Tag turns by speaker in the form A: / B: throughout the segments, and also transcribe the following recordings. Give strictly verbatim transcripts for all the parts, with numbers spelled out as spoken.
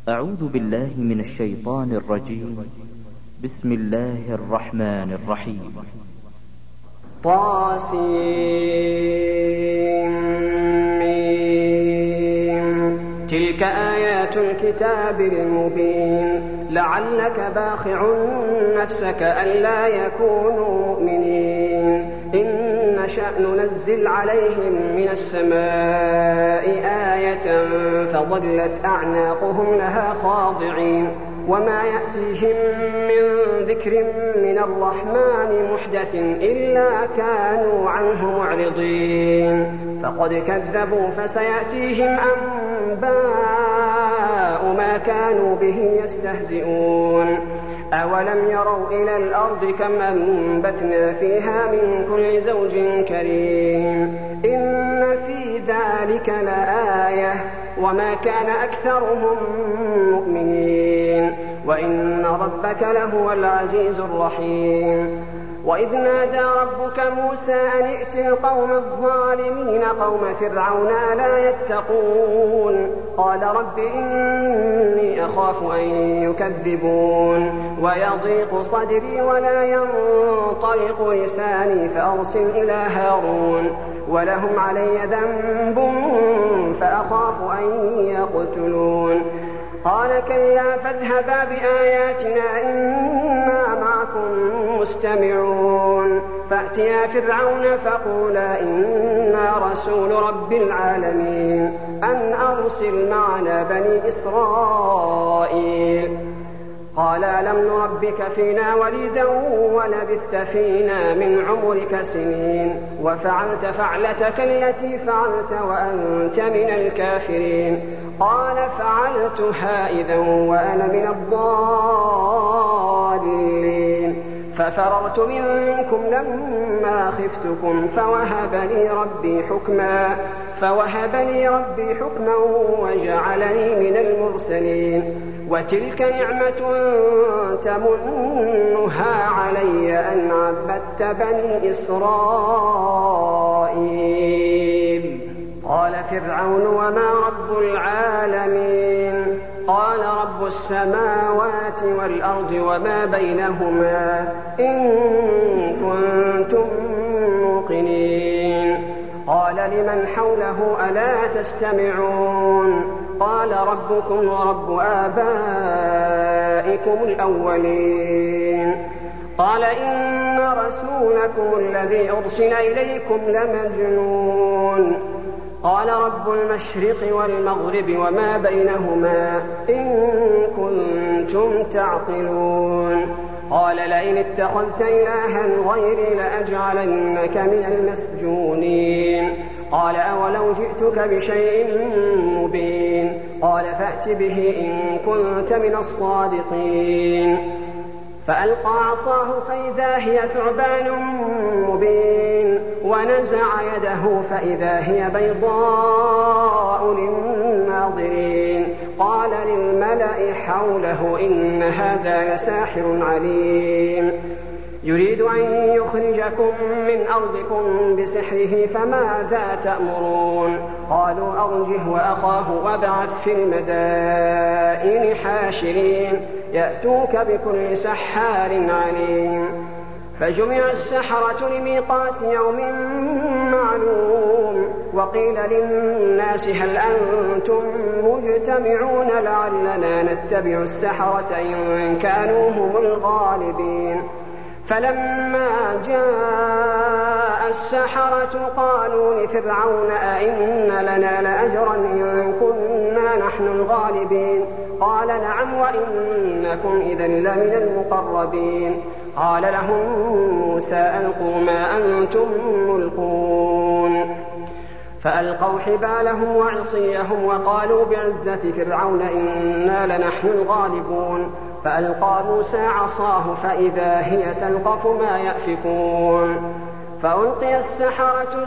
A: أعوذ بالله من الشيطان الرجيم. بسم الله الرحمن الرحيم.
B: طاسيم. تلك آيات الكتاب المبين. لعلك باخع نفسك ألا يكونوا مؤمنين إن نشأ ننزل عليهم من السماء آية فظلت أعناقهم لها خاضعين وما يأتيهم من ذكر من الرحمن محدث إلا كانوا عنه معرضين فقد كذبوا فسيأتيهم أنباء ما كانوا به يستهزئون أولم يروا إلى الأرض كم أنبتنا فيها من كل زوج كريم إن في ذلك لآية وما كان أكثرهم مؤمنين وإن ربك لهو العزيز الرحيم. وإذ نادى ربك موسى أن ائت القوم الظالمين قوم فرعون ألا يتقون قال رب إني أخاف أن يكذبون ويضيق صدري ولا ينطلق لساني فأرسل إلى هارون ولهم علي ذنب فأخاف أن يقتلون قال كلا فاذهبا بآياتنا إنا معكم مستمعون فأتيا فرعون فقولا إنا رسول رب العالمين أن أرسل معنا بني إسرائيل قال ألم نربك فينا وليدا ولبثت فينا من عمرك سنين وفعلت فعلتك التي فعلت وأنت من الكافرين قال فعلتها إذا وأنا من الضالين ففررت منكم لما خفتكم فوهب لي ربي حكما فوهب لي ربي حكما وجعلني من المرسلين وتلك نعمة تمنها علي أن عبدت بني إسرائيل قال فرعون وما رب العالمين قال رب السماوات والأرض وما بينهما إن كنتم موقنين قال لمن حوله ألا تستمعون قال ربكم ورب آبائكم الأولين قال إن رسولكم الذي أرسل إليكم لمجنون قال رب المشرق والمغرب وما بينهما إن كنتم تعقلون قال لئن اتخذت إلها غيري لأجعلنك من المسجونين قال أولو جئتك بشيء مبين قال فأت به إن كنت من الصادقين فألقى عصاه فإذا هي ثعبان مبين ونزع يده فإذا هي بيضاء للناظرين قال للملأ حوله إن هذا لساحر عليم يريد أن يخرجكم من أرضكم بسحره فماذا تأمرون قالوا أرجه وأخاه وابعث في المدائن حاشرين يأتوك بكل سحار عليم فجمع السحرة لميقات يوم معلوم وقيل للناس هل أنتم مجتمعون لعلنا نتبع السحرة إن كانوا هم الغالبين فلما جاء السحرة قالوا لفرعون أئن لنا لأجرا إن كنا نحن الغالبين قال نعم وإنكم إذا لمن المقربين قال لهم موسى ألقوا ما أنتم ملقون فألقوا حبالهم وعصيهم وقالوا بعزة فرعون إنا لنحن الغالبون فألقى موسى عصاه فإذا هي تلقف ما يأفكون فألقي السحرة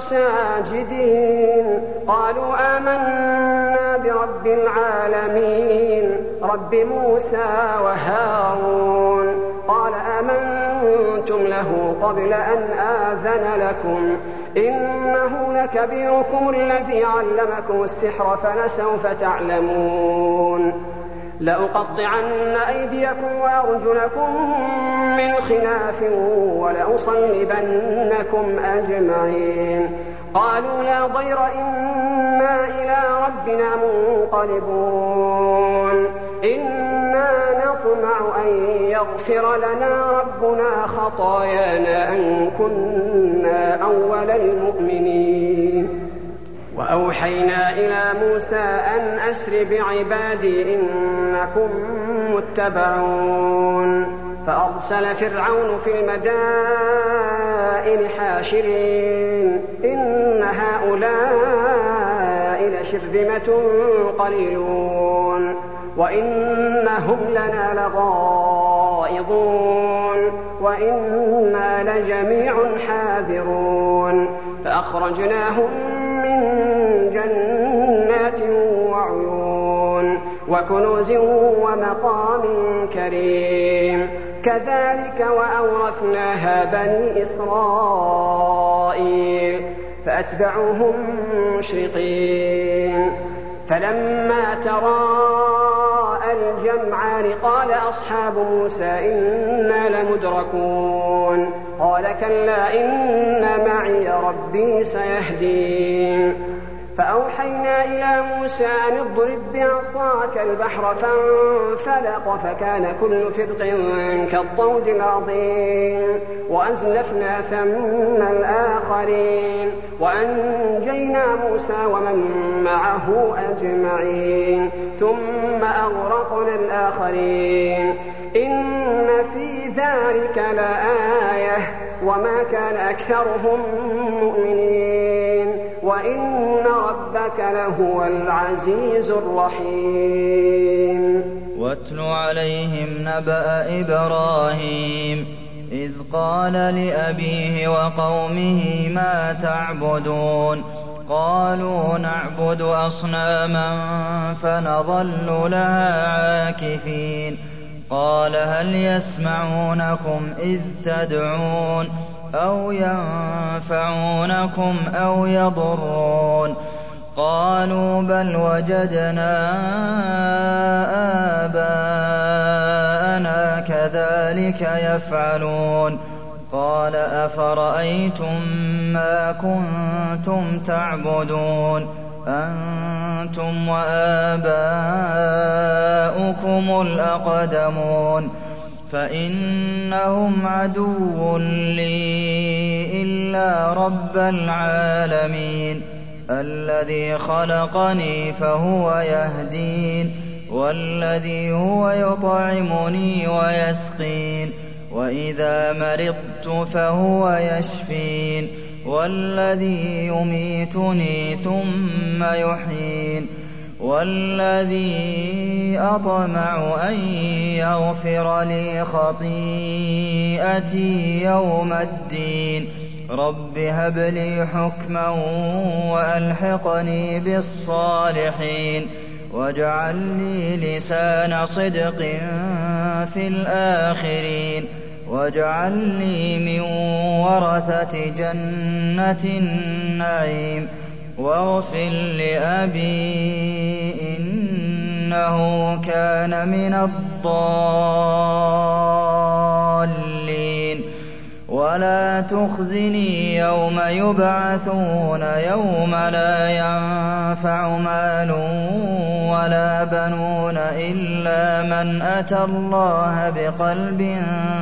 B: ساجدين قالوا آمنا برب العالمين رب موسى وهارون قال آمنتم له قبل أن آذن لكم إنه لكبيركم الذي علمكم السحر فلسوف تعلمون لأقطعن أيديكم وأرجلكم من خلاف ولأصلبنكم أجمعين. قالوا لا ضير إنا إلى ربنا منقلبون. إنا نطمع أن يغفر لنا ربنا خطايانا أن كنا أول المؤمنين. وأوحينا إلى موسى أن أسر بعبادي إنكم متبعون. فأرسل فرعون في المدائن حاشرين إن هؤلاء لشرذمة قليلون وإنهم لنا لغائظون وإنا لجميع حاذرون. فأخرجناهم من جنات وعيون وكنوز ومقام كريم. كذلك وأورثناها بني إسرائيل فأتبعوهم مشرقين. فلما تراءى الجمعان قال أصحاب موسى إنا لمدركون. قال كلا إن معي ربي سيهدين. فأوحينا إلى موسى أن اضرب بعصاك البحر فانفلق فكان كل فرق كالطود العظيم. وأزلفنا ثم الآخرين وأنجينا موسى ومن معه أجمعين ثم أغرقنا الآخرين. إن في ذلك لآية وما كان أكثرهم مؤمنين وإن ربك لهو العزيز الرحيم.
C: واتل عليهم نبأ إبراهيم إذ قال لأبيه وقومه ما تعبدون قالوا نعبد أصناما فنظل لها عاكفين. قال هل يسمعونكم إذ تدعون أو ينفعونكم أو يضرون. قالوا بل وجدنا آباءنا كذلك يفعلون. قال أفرأيتم ما كنتم تعبدون أنتم وآباؤكم الأقدمون فإنهم عدو لي إلا رب العالمين الذي خلقني فهو يهدين والذي هو يطعمني ويسقين وإذا مرضت فهو يشفين والذي يميتني ثم يحيين والذي أطمع أن يغفر لي خطيئتي يوم الدين. رب هب لي حكما وألحقني بالصالحين واجعل لي لسان صدق في الآخرين واجعل لي من ورثة جنة النعيم واغفر لأبي إنه كان من الضالين ولا تخزني يوم يبعثون يوم لا ينفع مال ولا بنون إلا من أتى الله بقلب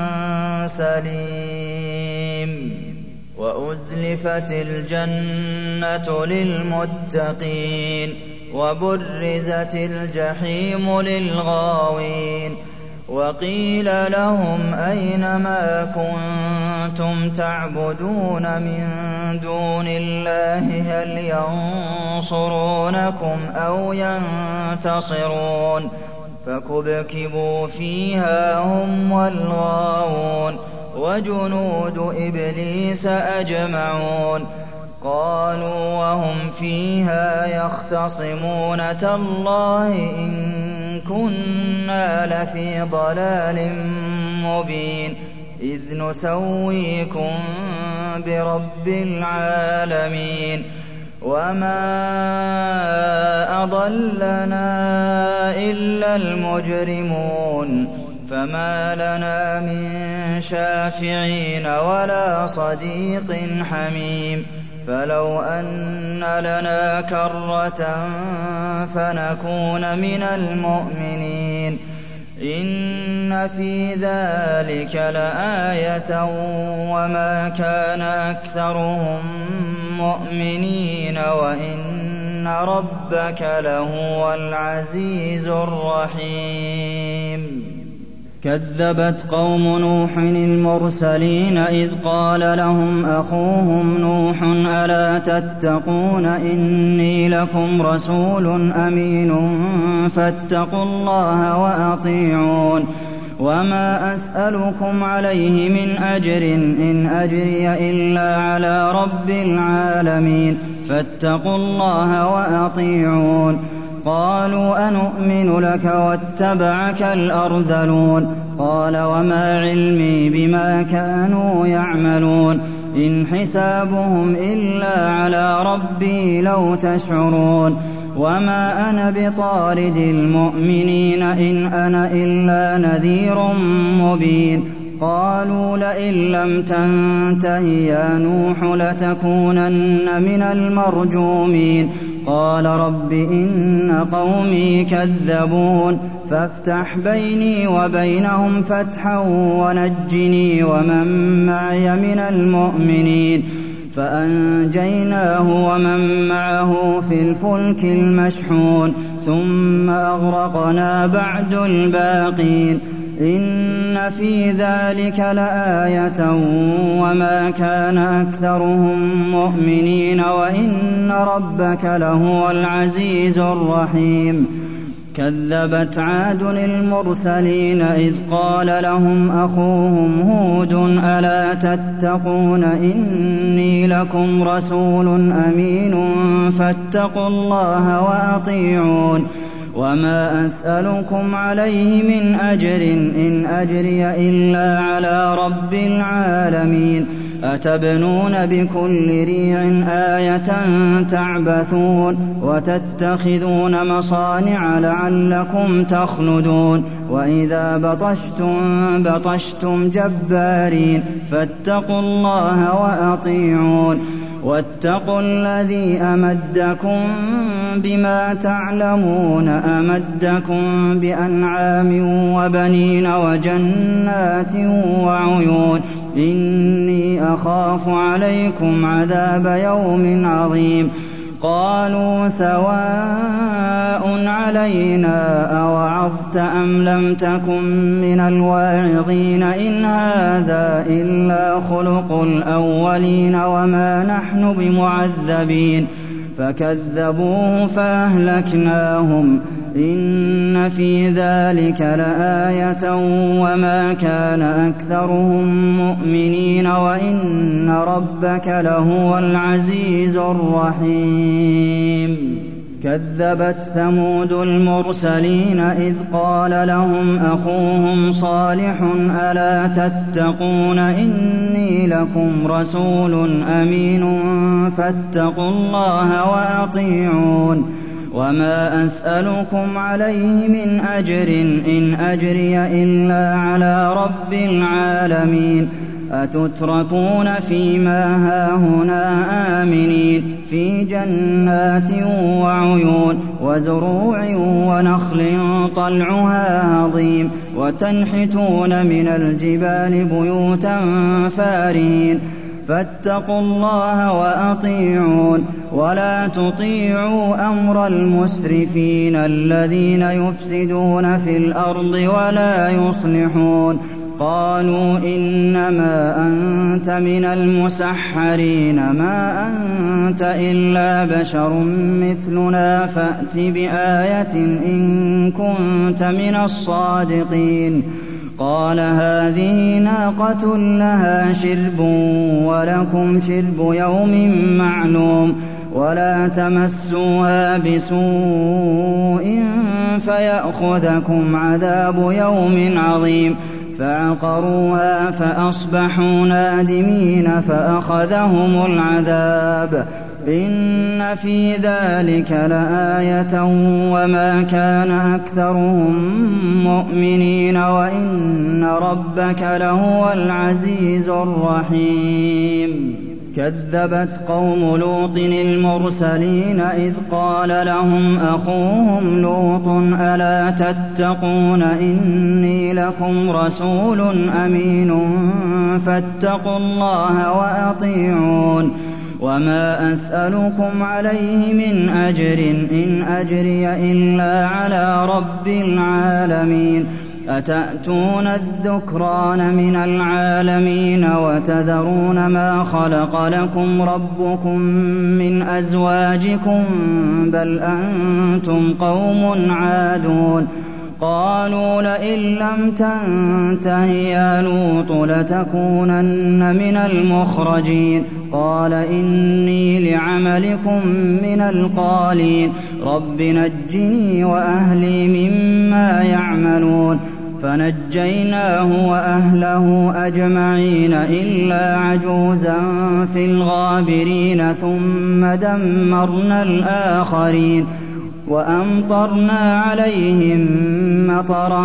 C: سليم. وأزلفت الجنة للمتقين وبرزت الجحيم للغاوين وقيل لهم أين ما كنتم تعبدون من دون الله هل ينصرونكم أو ينتصرون فكبكبوا فيها هم والغاوون وجنود إبليس أجمعون. قالوا وهم فيها يختصمون تالله إن كنا لفي ضلال مبين إذ نسويكم برب العالمين. وَمَا أَضَلَّنَا إِلَّا الْمُجْرِمُونَ فَمَا لَنَا مِن شَافِعِينَ وَلَا صَدِيقٍ حَمِيمٍ فَلَوْ أَنَّ لَنَا كَرَّةً فَنَكُونَ مِنَ الْمُؤْمِنِينَ إِنَّ فِي ذَٰلِكَ لَآيَةً وَمَا كَانَ أَكْثَرُهُم مُّؤْمِنِينَ وَإِنَّ رَبَّكَ لَهُوَ الْعَزِيزُ الرَّحِيمُ كَذَّبَتْ قَوْمُ نُوحٍ الْمُرْسَلِينَ إِذْ قَالَ لَهُمْ أَخُوهُمْ نُوحٌ أَلَا تَتَّقُونَ إِنِّي لَكُمْ رَسُولٌ أَمِينٌ فَاتَّقُوا اللَّهَ وَأَطِيعُونِ وَمَا أَسْأَلُكُمْ عَلَيْهِ مِنْ أَجْرٍ إِنْ أَجْرِيَ إِلَّا عَلَىٰ رَبِّ الْعَالَمِينَ فَاتَّقُوا اللَّهَ وَأَطِيعُونِ قَالُوا أَنُؤْمِنُ لَكَ وَاتَّبَعَكَ الْأَرْذَلُونَ قَالَ وَمَا عِلْمِي بِمَا كَانُوا يَعْمَلُونَ إِنْ حِسَابُهُمْ إِلَّا عَلَىٰ رَبِّي لَوْ تَشْعُرُونَ وَمَا أَنَا بِطَارِدِ الْمُؤْمِنِينَ إِنْ أَنَا إِلَّا نَذِيرٌ مُّبِينٌ قَالُوا لَئِن لَّمْ تَنتَهِ يَا نُوحُ لَتَكُونَنَّ مِنَ الْمَرْجُومِينَ قَالَ رَبِّ إِنَّ قَوْمِي كَذَّبُونِ فَافْتَحْ بَيْنِي وَبَيْنَهُمْ فَتْحًا وَنَجِّنِي وَمَن مَّعِيَ مِنَ الْمُؤْمِنِينَ فَأَنجَيْنَاهُ وَمَن مَّعَهُ فِي الْفُلْكِ الْمَشْحُونِ ثُمَّ أَغْرَقْنَا بَعْدُ الْبَاقِينَ إِنَّ فِي ذَٰلِكَ لَآيَةً وَمَا كَانَ أَكْثَرُهُم مُّؤْمِنِينَ وَإِنَّ رَبَّكَ لَهُوَ الْعَزِيزُ الرَّحِيمُ كَذَّبَتْ عَادٌ الْمُرْسَلِينَ إِذْ قَالَ لَهُمْ أَخُوهُمْ هُودٌ أَلَا تَتَّقُونَ إِنِّي لَكُمْ رَسُولٌ أَمِينٌ فَاتَّقُوا اللَّهَ وَأَطِيعُونِ وَمَا أَسْأَلُكُمْ عَلَيْهِ مِنْ أَجْرٍ إِنْ أَجْرِيَ إِلَّا عَلَىٰ رَبِّ الْعَالَمِينَ أَتَبْنُونَ بِكُلِّ رِيعٍ آيَةً تَعْبَثُونَ وَتَتَّخِذُونَ مَصَانِعَ لَعَلَّكُمْ تَخْلُدُونَ وَإِذَا بَطَشْتُم بَطَشْتُمْ جَبَّارِينَ فَاتَّقُوا اللَّهَ وَأَطِيعُونِ وَاتَّقُوا الَّذِي أَمَدَّكُم بِمَا تَعْلَمُونَ أَمَدَّكُم بِأَنْعَامٍ وَبَنِينَ وَجَنَّاتٍ وَعُيُونٍ إِنِّي أَخَافُ عَلَيْكُمْ عَذَابَ يَوْمٍ عَظِيمٍ قَالُوا سَوَاءٌ عَلَيْنَا أَوَعَظْتَ أَمْ لَمْ تَكُن مِّنَ الْوَاعِظِينَ إِنْ هَٰذَا إِلَّا خُلُقُ الْأَوَّلِينَ وَمَا نَحْنُ بِمُعَذَّبِينَ فَكَذَّبُوهُ فَأَهْلَكْنَاهُمْ إِنَّ فِي ذَٰلِكَ لَآيَةً وَمَا كَانَ أَكْثَرُهُم مُّؤْمِنِينَ وَإِنَّ رَبَّكَ لَهُوَ الْعَزِيزُ الرَّحِيمُ كَذَّبَتْ ثَمُودُ الْمُرْسَلِينَ إِذْ قَالَ لَهُمْ أَخُوهُمْ صَالِحٌ أَلَا تَتَّقُونَ إِنِّي لَكُمْ رَسُولٌ أَمِينٌ فَاتَّقُوا اللَّهَ وَأَطِيعُونِ وَمَا أَسْأَلُكُمْ عَلَيْهِ مِنْ أَجْرٍ إِنْ أَجْرِيَ إِلَّا عَلَىٰ رَبِّ الْعَالَمِينَ أَتُتْرَكُونَ فِي مَا هَاهُنَا آمِنِينَ فِي جَنَّاتٍ وَعُيُونٍ وَزُرُوعٍ وَنَخْلٍ طَلْعُهَا هَضِيمٌ وَتَنْحِتُونَ مِنَ الْجِبَالِ بُيُوتًا فَارِهِينَ فَاتَّقُوا اللَّهَ وَأَطِيعُونِ وَلَا تُطِيعُوا أَمْرَ الْمُسْرِفِينَ الَّذِينَ يُفْسِدُونَ فِي الْأَرْضِ وَلَا يُصْلِحُونَ قَالُوا إِنَّمَا أَنتَ مِنَ الْمُسَحَّرِينَ مَا أَنتَ إِلَّا بَشَرٌ مِّثْلُنَا فَأْتِ بِآيَةٍ إِن كُنتَ مِنَ الصَّادِقِينَ قَالَ هَٰذِهِ نَاقَةٌ لَّهَا شِرْبٌ وَلَكُمْ شِرْبُ يَوْمٍ مَّعْلُومٍ وَلَا تَمَسُّوهَا بِسُوءٍ فَيَأْخُذَكُمْ عَذَابُ يَوْمٍ عَظِيمٍ فَعَقَرُوهَا فَأَصْبَحُوا نَادِمِينَ فَأَخَذَهُمُ الْعَذَابُ
D: إِنَّ فِي ذَٰلِكَ لَآيَةً وَمَا كَانَ أَكْثَرُهُم مُّؤْمِنِينَ وَإِنَّ رَبَّكَ لَهُوَ الْعَزِيزُ الرَّحِيمُ كَذَّبَتْ قَوْمُ لُوطٍ الْمُرْسَلِينَ إِذْ قَالَ لَهُمْ أَخُوهُمْ لُوطٌ أَلَا تَتَّقُونَ إِنِّي لَكُمْ رَسُولٌ أَمِينٌ فَاتَّقُوا اللَّهَ وَأَطِيعُونِ وَمَا أَسْأَلُكُمْ عَلَيْهِ مِنْ أَجْرٍ ۖ إِنْ أَجْرِيَ إِلَّا عَلَىٰ رَبِّ الْعَالَمِينَ أَتَأْتُونَ الذُّكْرَانَ مِنَ الْعَالَمِينَ وَتَذَرُونَ مَا خَلَقَ لَكُمْ رَبُّكُم مِّنْ أَزْوَاجِكُم ۚ بَلْ أَنتُمْ قَوْمٌ عَادُونَ قَالُوا لَئِن لَّمْ تَنتَهِ يَا لُوطُ لَتَكُونَنَّ مِنَ الْمُخْرَجِينَ قَالَ إِنِّي لِعَمَلِكُم مِّنَ الْقَالِينَ رَبِّ نَجِّنِي وَأَهْلِي مِمَّا يَعْمَلُونَ فَنَجَّيْنَاهُ وَأَهْلَهُ أَجْمَعِينَ إِلَّا عَجُوزًا فِي الْغَابِرِينَ ثُمَّ دَمَّرْنَا الْآخَرِينَ وَأَمْطَرْنَا عَلَيْهِم مَّطَرًا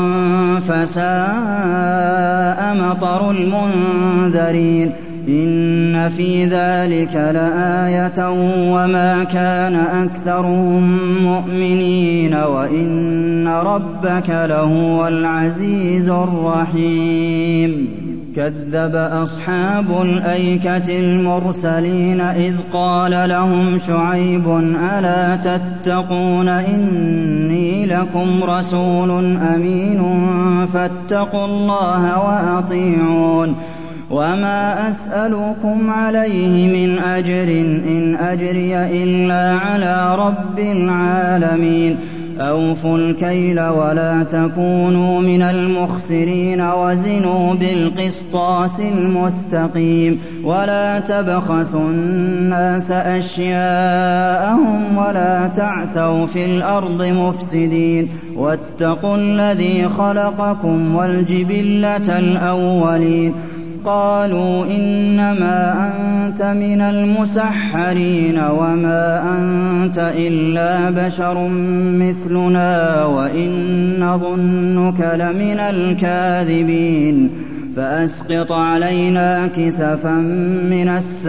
D: فَسَاءَ مَطَرُ الْمُنذَرِينَ إِنَّ فِي ذَٰلِكَ لَآيَةً وَمَا كَانَ أَكْثَرُهُم مُّؤْمِنِينَ وَإِنَّ رَبَّكَ لَهُوَ الْعَزِيزُ الرَّحِيمُ كَذَّبَ أَصْحَابُ الْأَيْكَةِ الْمُرْسَلِينَ إِذْ قَالَ لَهُمْ شُعَيْبٌ أَلَا تَتَّقُونَ إِنِّي لَكُمْ رَسُولٌ أَمِينٌ فَاتَّقُوا اللَّهَ وَأَطِيعُونِ وَمَا أَسْأَلُكُمْ عَلَيْهِ مِنْ أَجْرٍ ۖ إِنْ أَجْرِيَ إِلَّا عَلَىٰ رَبِّ الْعَالَمِينَ أَوْفُوا الْكَيْلَ وَلَا تَكُونُوا مِنَ الْمُخْسِرِينَ وَزِنُوا بِالْقِسْطَاسِ الْمُسْتَقِيمِ وَلَا تَبْخَسُوا النَّاسَ أَشْيَاءَهُمْ وَلَا تَعْثَوْا فِي الْأَرْضِ مُفْسِدِينَ وَاتَّقُوا الَّذِي خَلَقَكُمْ وَالْجِبِلَّةَ الْأَوَّلِينَ قَالُوا إِنَّمَا أَنتَ مِنَ الْمُسَحَّرِينَ وَمَا أَنتَ إِلَّا بَشَرٌ مِّثْلُنَا وَإِن نَّظُنُّكَ لَمِنَ الْكَاذِبِينَ فَأَسْقِطْ عَلَيْنَا كِسَفًا مِّنَ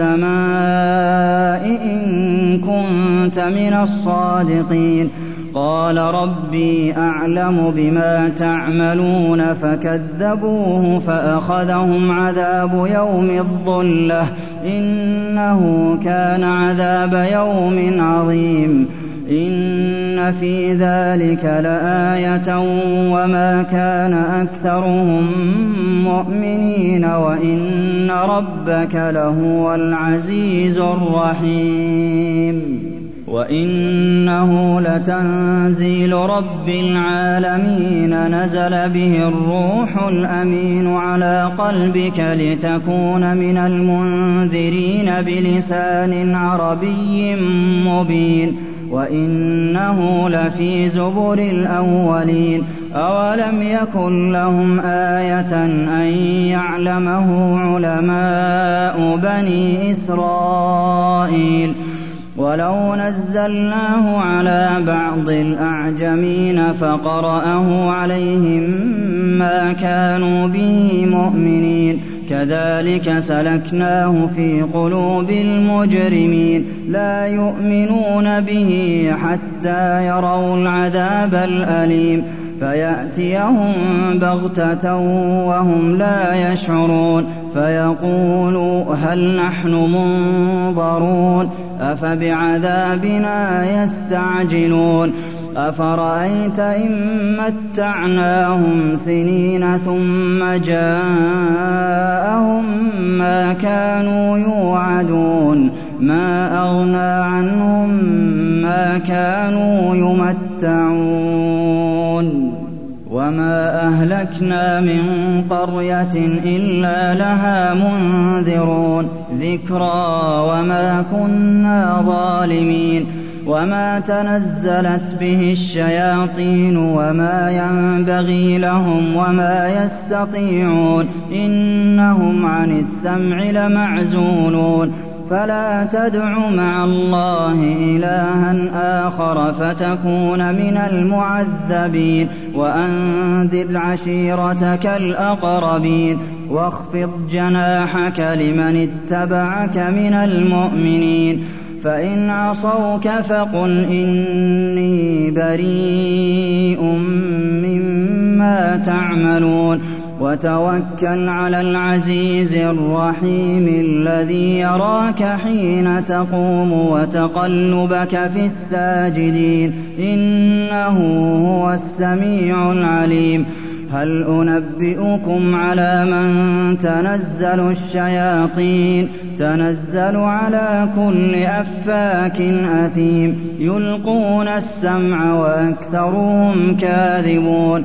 D: السَّمَاءِ إِن كُنتَ مِنَ الصَّادِقِينَ قَالَ رَبِّي أَعْلَمُ بِمَا تَعْمَلُونَ فَكَذَّبُوهُ فَأَخَذَهُمْ عَذَابُ يَوْمِ الظُّلَّةِ ۚ إِنَّهُ كَانَ عَذَابَ يَوْمٍ عَظِيمٍ إِنَّ فِي ذَٰلِكَ لَآيَةً وَمَا كَانَ أَكْثَرُهُم مُّؤْمِنِينَ وَإِنَّ رَبَّكَ لَهُوَ الْعَزِيزُ الرَّحِيمُ وَإِنَّهُ لَتَنزِيلُ رَبِّ الْعَالَمِينَ نَزَلَ بِهِ الرُّوحُ الْأَمِينُ عَلَىٰ قَلْبِكَ لِتَكُونَ مِنَ الْمُنذِرِينَ بِلِسَانٍ عَرَبِيٍّ مُّبِينٍ وَإِنَّهُ لَفِي زُبُرِ الْأَوَّلِينَ أَوَلَمْ يَكُن لَّهُمْ آيَةً أَن يَعْلَمَهُ عُلَمَاءُ بَنِي إِسْرَائِيلَ وَلَوْ نَزَّلْنَاهُ عَلَىٰ بَعْضِ الْأَعْجَمِينَ فَقَرَأَهُ عَلَيْهِم مَّا كَانُوا بِهِ مُؤْمِنِينَ كَذَٰلِكَ سَلَكْنَاهُ فِي قُلُوبِ الْمُجْرِمِينَ لَا يُؤْمِنُونَ بِهِ حَتَّىٰ يَرَوْا الْعَذَابَ الْأَلِيمَ فَيَأْتِيَهُم بَغْتَةً وَهُمْ لَا يَشْعُرُونَ فَيَقُولُوا هَلْ نَحْنُ مُنظَرُونَ أَفَبِعَذَابِنَا يَسْتَعْجِلُونَ أَفَرَأَيْتَ إِن مَّتَّعْنَاهُمْ سِنِينَ ثُمَّ جَاءَهُم مَّا كَانُوا يُوعَدُونَ مَا أَغْنَىٰ عَنْهُم مَّا كَانُوا يُمَتَّعُونَ وَمَا أَهْلَكْنَا مِن قَرْيَةٍ إِلَّا لَهَا مُنذِرُونَ ذِكْرَىٰ وَمَا كُنَّا ظَالِمِينَ وَمَا تَنَزَّلَتْ بِهِ الشَّيَاطِينُ وَمَا يَنبَغِي لَهُمْ وَمَا يَسْتَطِيعُونَ إِنَّهُمْ عَنِ السَّمْعِ لَمَعْزُولُونَ فلا تدع مع الله إلها آخر فتكون من المعذبين وأنذر عشيرتك الأقربين واخفض جناحك لمن اتبعك من المؤمنين فإن عصوك فقل إني بريء مما تعملون وتوكل على العزيز الرحيم الذي يراك حين تقوم وتقلبك في الساجدين إنه هو السميع العليم هل أنبئكم على من تنزل الشياطين تنزل على كل أفاك أثيم يلقون السمع وأكثرهم كاذبون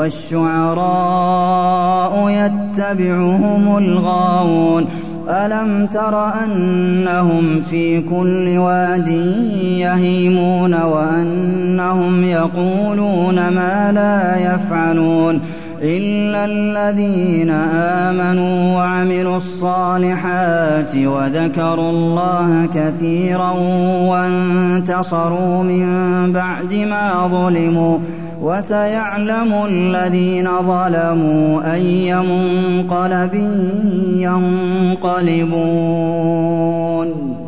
D: والشعراء يتبعهم الغاوون ألم تر أنهم في كل واد يهيمون وأنهم يقولون ما لا يفعلون إلا الذين آمنوا وعملوا الصالحات وذكروا الله كثيرا وانتصروا من بعد ما ظلموا وسيعلم الذين ظلموا أي منقلب ينقلبون